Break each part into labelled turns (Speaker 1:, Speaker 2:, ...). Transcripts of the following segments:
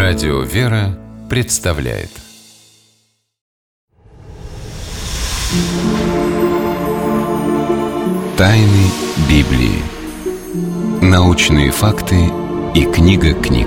Speaker 1: Радио «Вера» представляет Тайны Библии. Научные факты и книга книг.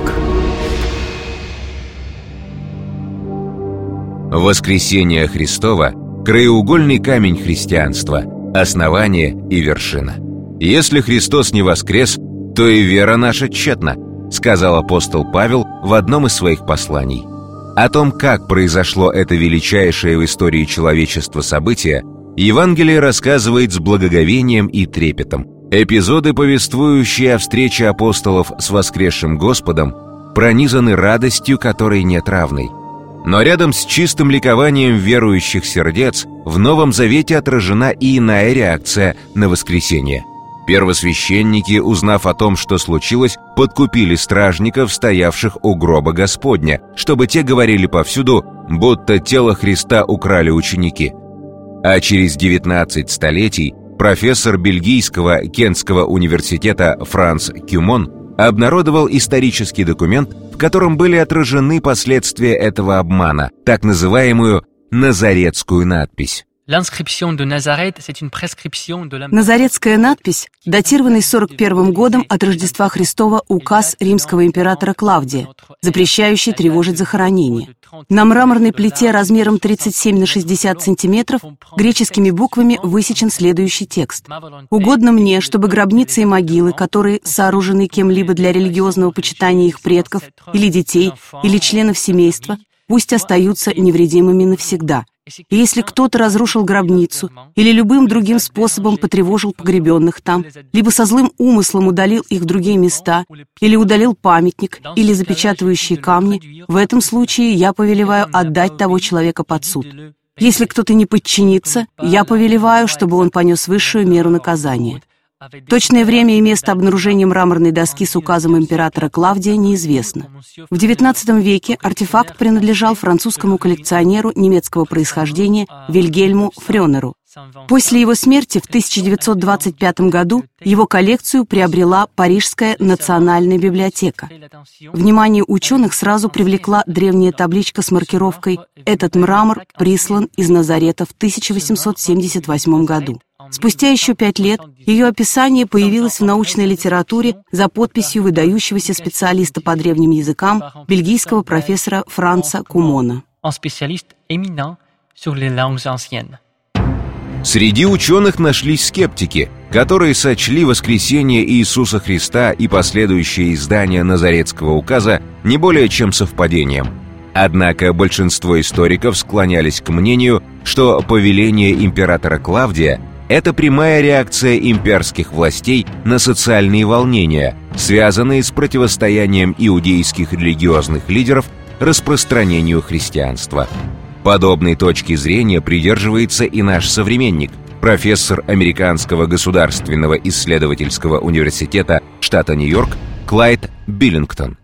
Speaker 2: Воскресение Христово – краеугольный камень христианства, основание и вершина. Если Христос не воскрес, то и вера наша тщетна, сказал апостол Павел в одном из своих посланий. О том, как произошло это величайшее в истории человечества событие, Евангелие рассказывает с благоговением и трепетом. Эпизоды, повествующие о встрече апостолов с воскресшим Господом, пронизаны радостью, которой нет равной. Но рядом с чистым ликованием верующих сердец в Новом Завете отражена и иная реакция на воскресение. Первосвященники, узнав о том, что случилось, подкупили стражников, стоявших у гроба Господня, чтобы те говорили повсюду, будто тело Христа украли ученики. А через 19 столетий профессор бельгийского Кентского университета Франц Кюмон обнародовал исторический документ, в котором были отражены последствия этого обмана, так называемую «Назаретскую надпись».
Speaker 3: Назаретская надпись, датированный 41 годом от Рождества Христова указ римского императора Клавдия, запрещающий тревожить захоронение. На мраморной плите размером 37 на 60 сантиметров греческими буквами высечен следующий текст. «Угодно мне, чтобы гробницы и могилы, которые сооружены кем-либо для религиозного почитания их предков или детей, или членов семейства, пусть остаются невредимыми навсегда. И если кто-то разрушил гробницу или любым другим способом потревожил погребенных там, либо со злым умыслом удалил их в другие места, или удалил памятник, или запечатывающие камни, в этом случае я повелеваю отдать того человека под суд. Если кто-то не подчинится, я повелеваю, чтобы он понес высшую меру наказания». Точное время и место обнаружения мраморной доски с указом императора Клавдия неизвестно. В XIX веке артефакт принадлежал французскому коллекционеру немецкого происхождения Вильгельму Фрёнеру. После его смерти в 1925 году его коллекцию приобрела Парижская национальная библиотека. Внимание ученых сразу привлекла древняя табличка с маркировкой «Этот мрамор прислан из Назарета в 1878 году». Спустя еще 5 лет ее описание появилось в научной литературе за подписью выдающегося специалиста по древним языкам бельгийского профессора Франца Кумона.
Speaker 2: Среди ученых нашлись скептики, которые сочли воскресение Иисуса Христа и последующее издание Назаретского указа не более чем совпадением. Однако большинство историков склонялись к мнению, что повеление императора Клавдия – это прямая реакция имперских властей на социальные волнения, связанные с противостоянием иудейских религиозных лидеров распространению христианства. Подобной точки зрения придерживается и наш современник, профессор Американского государственного исследовательского университета штата Нью-Йорк Клайд Биллингтон.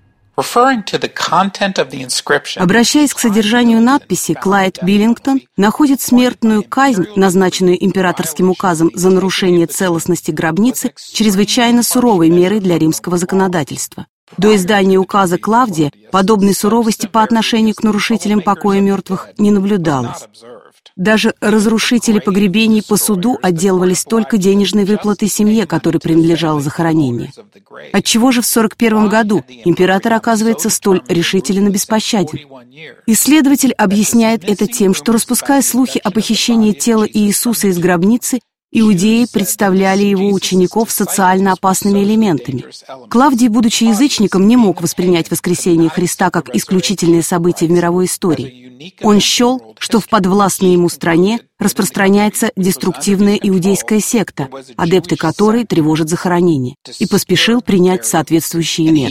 Speaker 3: Обращаясь к содержанию надписи, Клайд Биллингтон находит смертную казнь, назначенную императорским указом за нарушение целостности гробницы, чрезвычайно суровой мерой для римского законодательства. До издания указа Клавдия подобной суровости по отношению к нарушителям покоя мертвых не наблюдалось. Даже разрушители погребений по суду отделывались только денежной выплатой семье, которой принадлежало захоронение. Отчего же в 41 году император оказывается столь решителен и беспощаден? Исследователь объясняет это тем, что, распуская слухи о похищении тела Иисуса из гробницы, иудеи представляли его учеников социально опасными элементами. Клавдий, будучи язычником, не мог воспринять воскресение Христа как исключительное событие в мировой истории. Он счел, что в подвластной ему стране распространяется деструктивная иудейская секта, адепты которой тревожат захоронение, и поспешил принять соответствующие меры.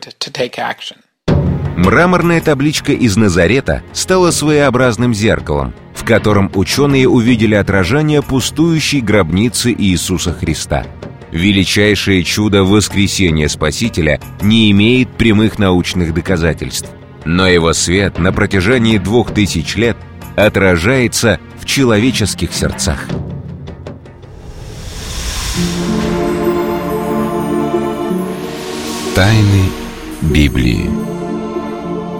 Speaker 2: Мраморная табличка из Назарета стала своеобразным зеркалом, в котором ученые увидели отражение пустующей гробницы Иисуса Христа. Величайшее чудо воскресения Спасителя не имеет прямых научных доказательств, но его свет на протяжении 2000 лет отражается в человеческих сердцах.
Speaker 1: Тайны Библии.